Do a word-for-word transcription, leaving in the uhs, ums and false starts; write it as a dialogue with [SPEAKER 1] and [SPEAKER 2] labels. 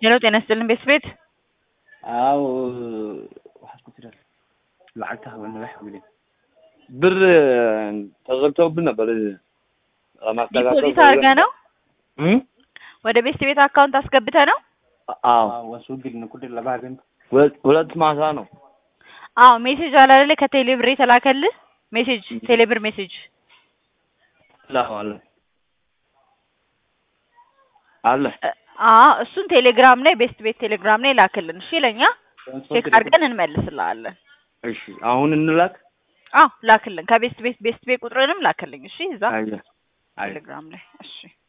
[SPEAKER 1] ሄሎ ጤና ይስጥልን ቤት ቤት
[SPEAKER 2] አው waxaad ku tiraa lacagta haween wax wili bir ተዘግቶብን ነበር
[SPEAKER 1] ዲፖዚት አድርገህ ነው
[SPEAKER 2] እም
[SPEAKER 1] ወደ ቤት ቤት አካውንት አስገብተህ ነው
[SPEAKER 2] አዎ ወሱግል ንኩድ ለባገን ሁለት ማሳ ነው
[SPEAKER 1] አዎ ሜሴጅ አላለ ከቴሌብር የተላከልህ ሜሴጅ ቴሌብር ሜሴጅ
[SPEAKER 2] ላዋለ አለ
[SPEAKER 1] አዎ እሱን ቴሌግራም ላይ ቤስት ቤት ቴሌግራም ላይ ላክልን እሺ ለኛ ቼክ አድርገን እንመልስልሃለን
[SPEAKER 2] እሺ አሁን እንላክ
[SPEAKER 1] አዎ ላክልን ከቤስት ቤት ቤስት ቤት ቁጥርንም ላክልኝ እሺ እዛ
[SPEAKER 2] አይ
[SPEAKER 1] ቴሌግራም ላይ እሺ